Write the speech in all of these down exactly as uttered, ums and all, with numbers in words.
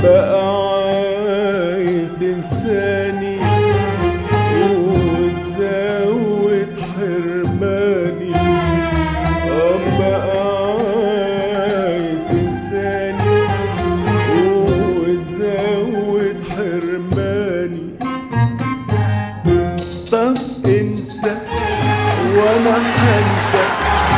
بقى عايز تنساني وتزود حرماني. آه بقى عايز تنساني وتزود حرماني. طب انسى وانا هنسى.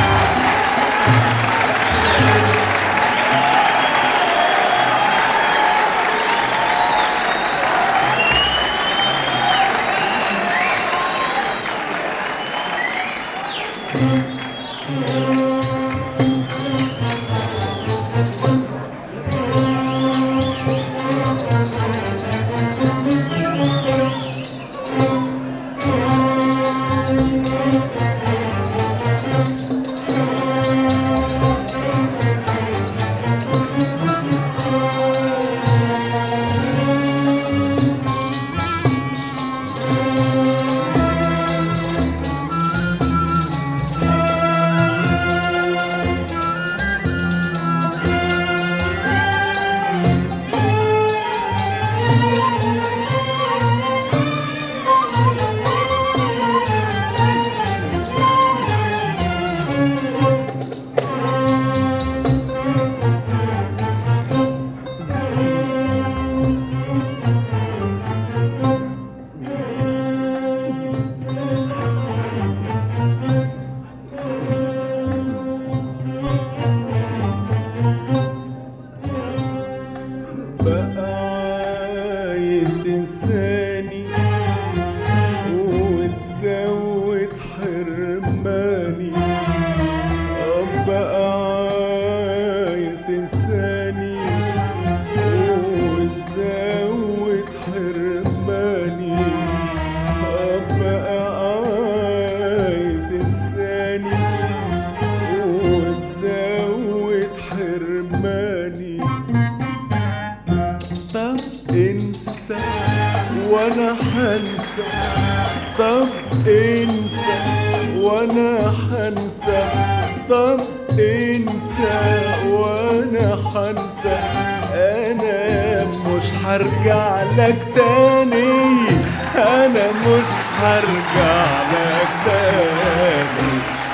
بقى عايز تنساني وتزود حرماني. آه بقى عايز تنساني وتزود حرماني. آه بقى عايز تنساني وتزود حرماني. طب انسى وانا هنسى. طب انسى وانا هنسى. طب انسى وانا هنسى. انا مش هرجع لك تاني. انا مش هرجع لك تاني.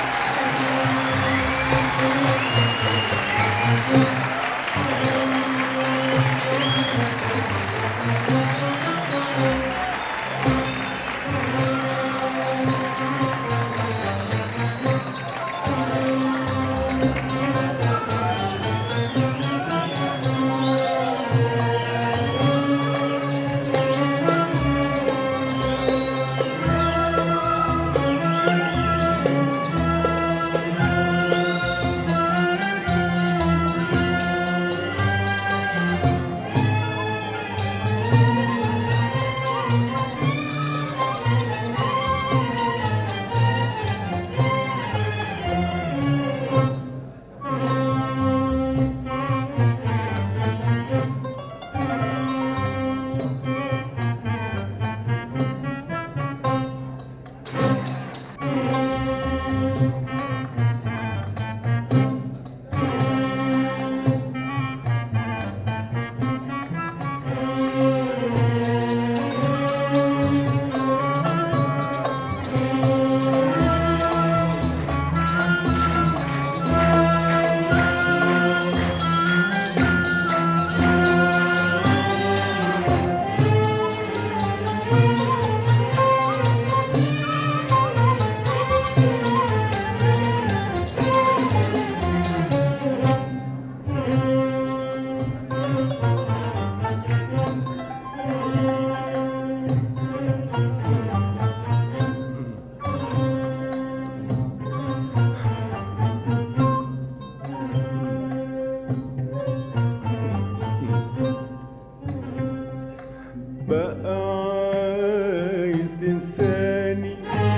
بقى عايز تنساني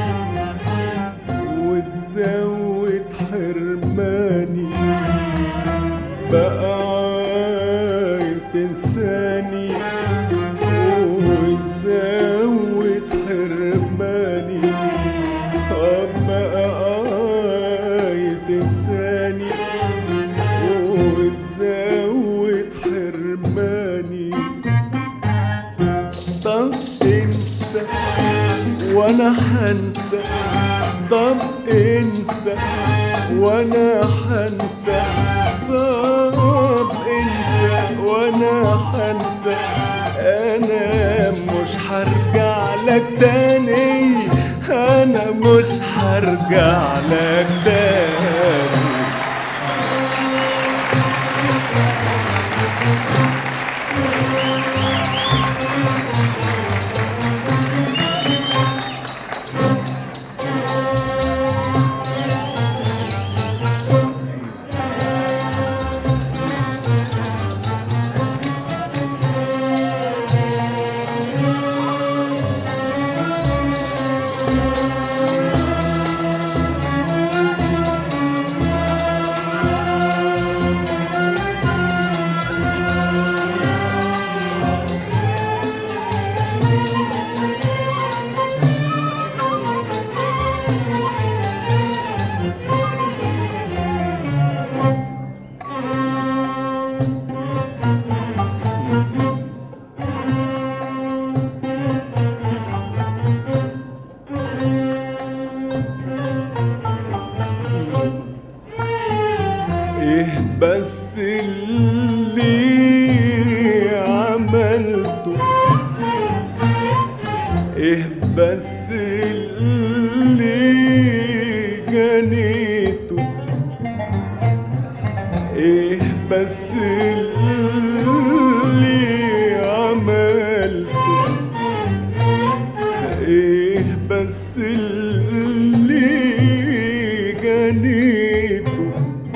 وتزود حرماني. بقى عايز تنساني وتزود حرماني. بقى عايز تنساني وتزود حرماني. وانا حنسى. طب انسى وانا حنسى. طب انسى وانا حنسى. انا مش هرجع لك تاني، انا مش هرجع لك تاني. ايه بس اللي عملته، ايه بس اللي جنيته، ايه بس اللي عملته، ايه بس اللي جنيته،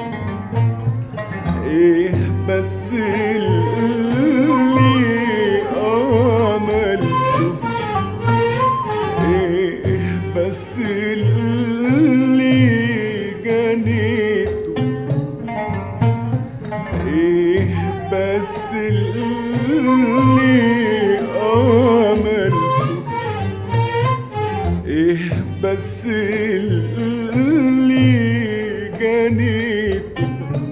ايه بس اللي عملته، ايه بس اللي جنيته، ايه بس اللي عملته، ايه بس اللي جنيته.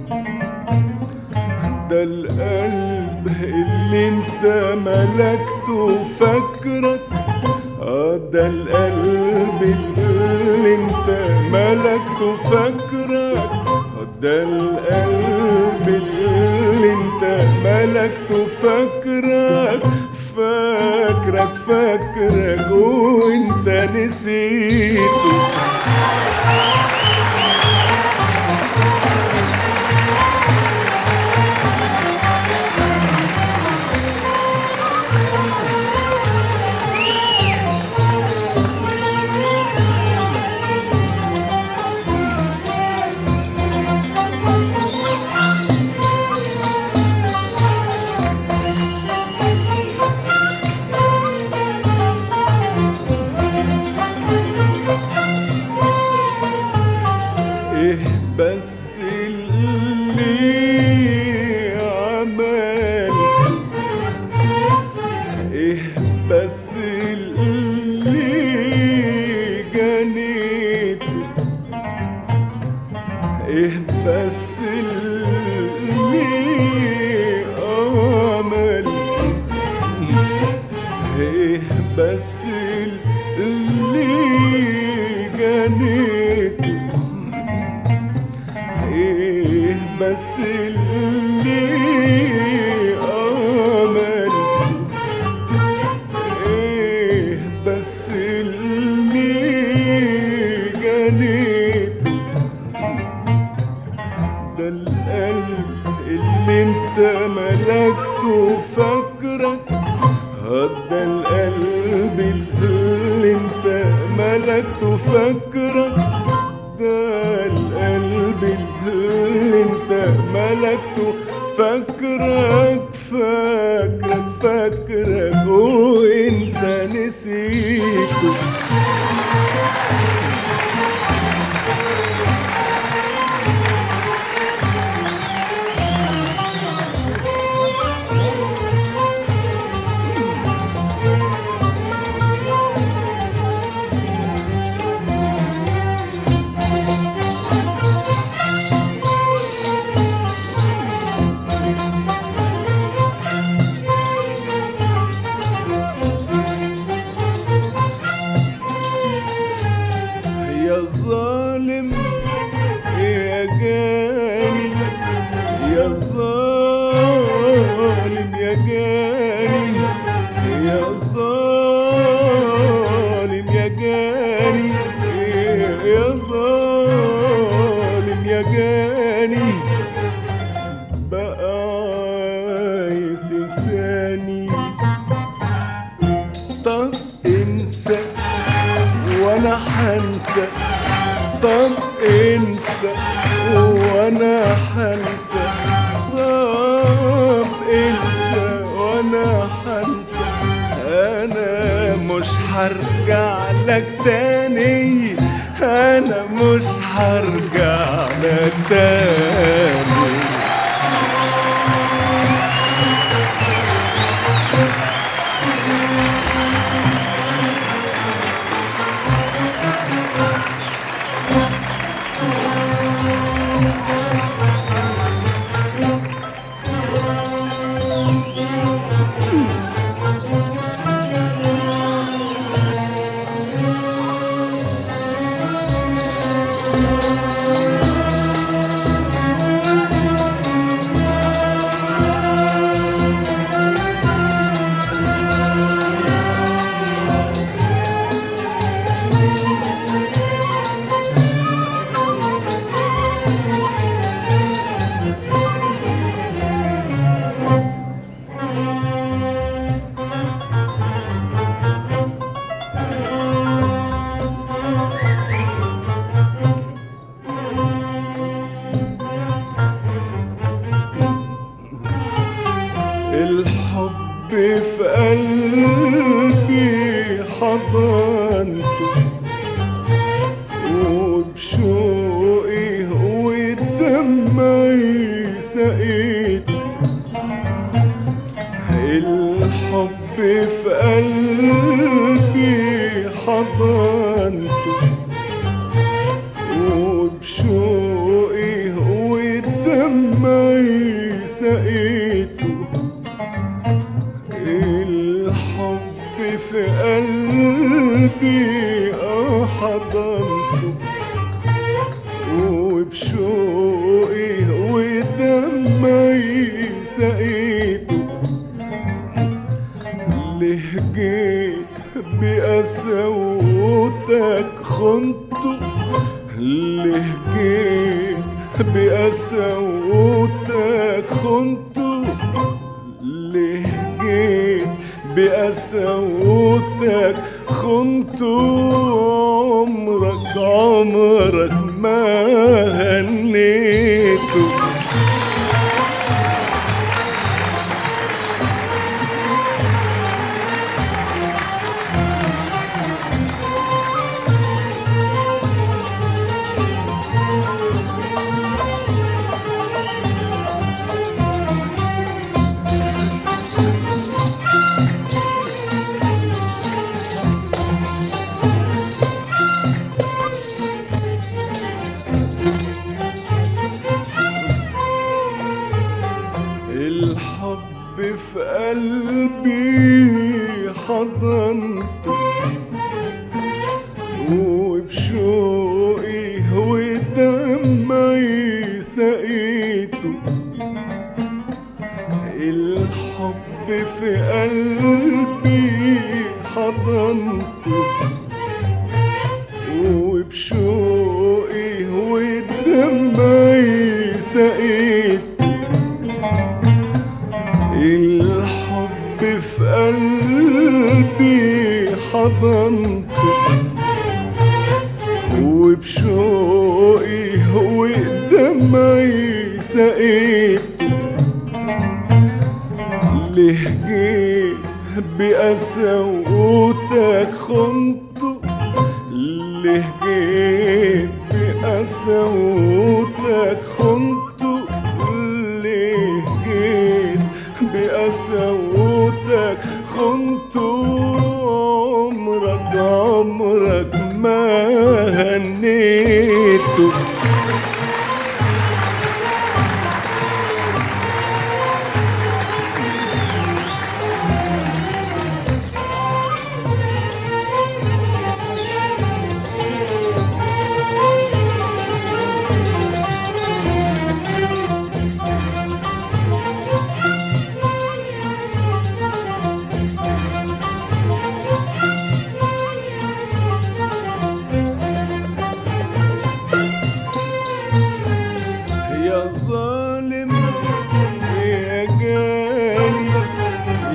ده القلب اللي انت ملكته فاكرك، اه ده القلب اللي انت ملكته فاكرك، اه ده القلب اللي انت ملكته فاكرك، فاكرك فاكرك وانت نسيته. ايه بس اللي عملته، ايه بس اللي جنيته، ايه بس اللي عملته، ايه بس اللي جنيته، ايه بس اللي عملته، ايه بس اللي جنيته. ده القلب اللي انت ملكته فاكرك، ده القلب اللي انت ملكته فاكرك، ده القلب اللي انت ملكته فاكرك، فاكرك فاكرك وانت نسيته. جاني يا ظالم يا جاني يا ظالم يا جاني بقى عايز تنساني. طب انسى وانا حنسى، طب انسى وانا حنسى، طب انسى وانا حنسى. انا مش هرجع لك تاني، انا مش هرجع لك تاني. الحب في قلبي حضنته وبشوقي ودمعي سقيته. الحب في قلبي حضنته وبشوقي ودمعي سقيته. الحب في قلبي حضنته وبشوقي ودمعي سقيته. ليه جيت بقساوتك خنته، ليه جيت بقساوتك خنته، ليه جيت بقساوتك خنته. عمرك عمرك ما هنيته. الحب في قلبي حضنته وبشوقي ودمعي سقيته. الحب في قلبي حضنته وبشوقي ودمعي سقيته. الحب في قلبي حضنته وبشوقي ودمعي سقيته. ليه جيت بقساوتك خنته، ليه جيت بقساوتك خنته، ليه جيت بقساوتك خنته. عمرك عمرك ما هنيته.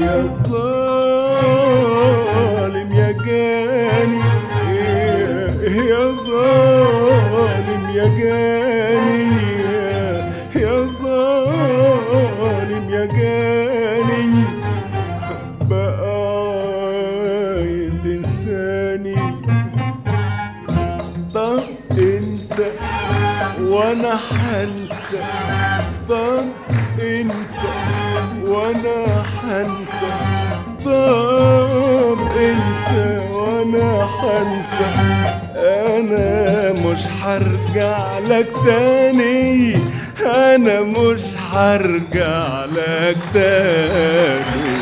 يا ظالم يا جاني، يا ظالم يا جاني، يا ظالم يا جاني، بقى عايز تنساني. طب انسى وانا حنسى، طب انسى وانا حنسى، طب انسى وانا حنسى. انا مش هرجع لك تاني، انا مش هرجع لك تاني.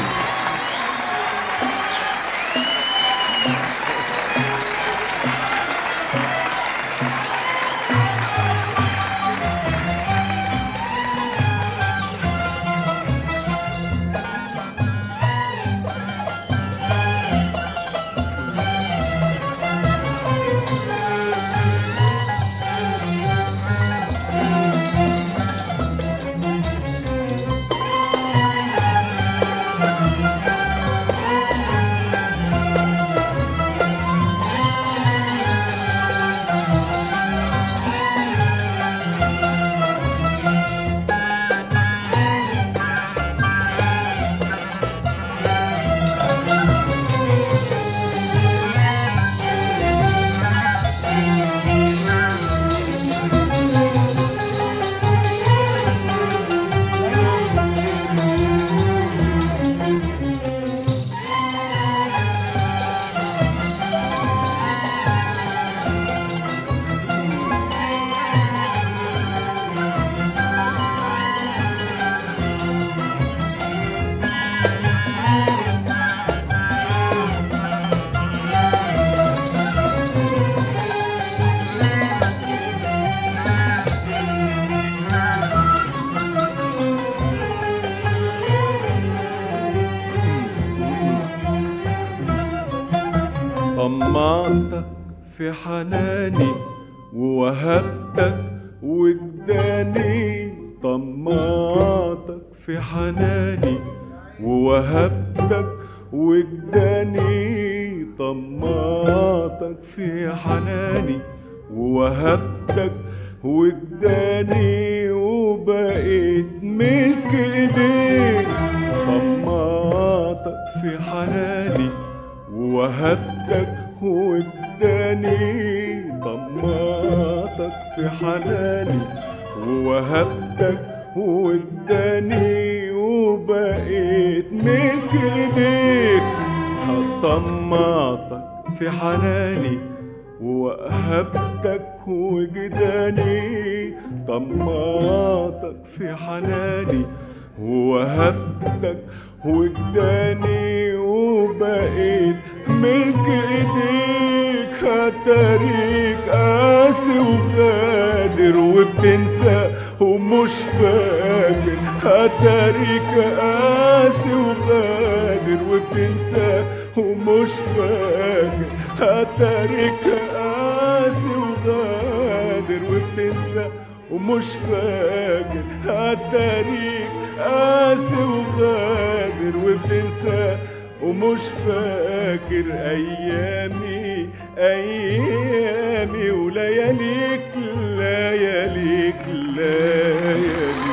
طمعتك في حناني ووهبتك وجداني، طمعتك في حناني ووهبتك وجداني، طمعتك في حناني ووهبتك وجداني، وبقيت ملك ايديك. طمعتك في حناني ووهبتك وجداني، طمعتك في حناني ووهبتك وجداني، وبقيت ملك ايديك. طمعتك في حناني ووهبتك وجداني، طمعتك في حناني ووهبتك وجداني، وبقيت ملك ايديك. هتاريك قاسي وغادر وبتنسى ومش فاكر، هتاريك قاسي وغادر وبتنسى ومش فاكر، هتاريك قاسي وغادر وبتنسى ومش فاكر، هتاريك قاسي وغادر وبتنسى ومش فاكر. ايامي ايامي ولياليك لياليك لياليك.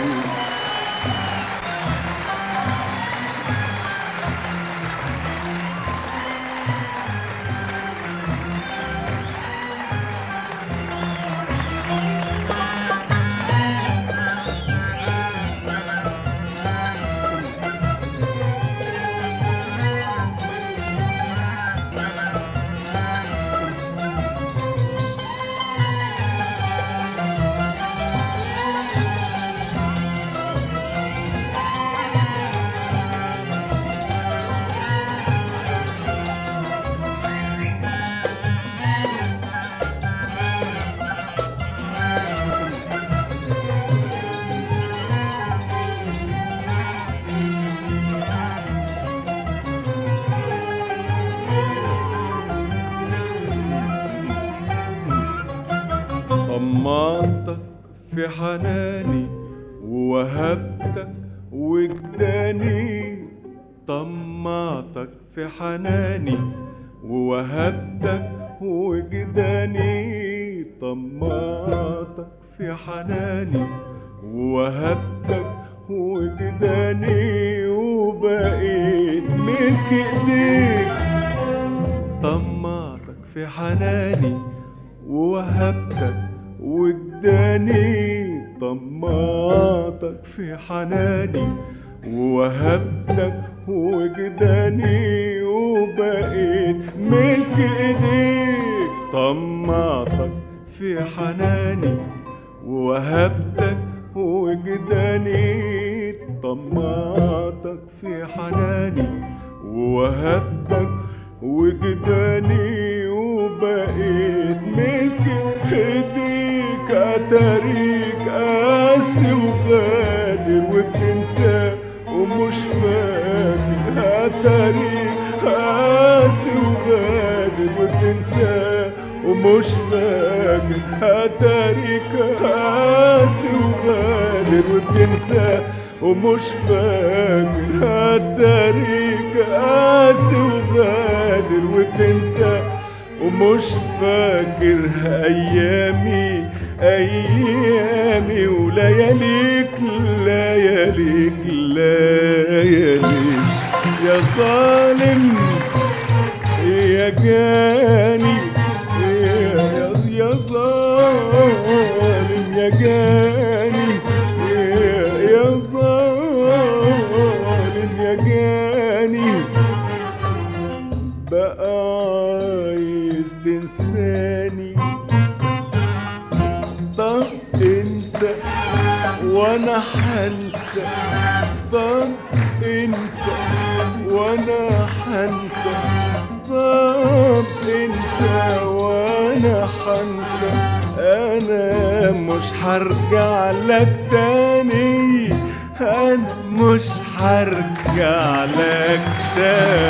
طمعتك في حناني ووهبتك وجداني، طمعتك في حناني ووهبتك وجداني، طمعتك في حناني ووهبتك وجداني، وبقيت ملك ايديك. طمعتك في حناني ووهبتك وجداني، طمعتك في حناني ووهبتك وجداني، وبقيت ملك ايديك. طمعتك في حناني ووهبتك وجداني، طمعتك في حناني ووهبتك وجداني، وبقيت ملك ايديك. اتاريك قاسي وغادر وبتنسى ومش فاكر، اتاريك قاسي وغادر وبتنسى ومش فاكر، اتاريك قاسي وغادر وبتنسى ومش فاكر، اتاريك قاسي وغادر وبتنسى ومش فاكر. ايامي ايامي ولياليك لياليك لياليك، يا ظالم يا جاني، يا يا ظالم يا جاني، يا ظالم يا جاني. بقى عايز تنساني، طب انسى وانا حنسى، طب انسى وانا حنسى، طب انسى وانا حنسى. انا مش هرجع لك تاني، انا مش هرجع لك تاني.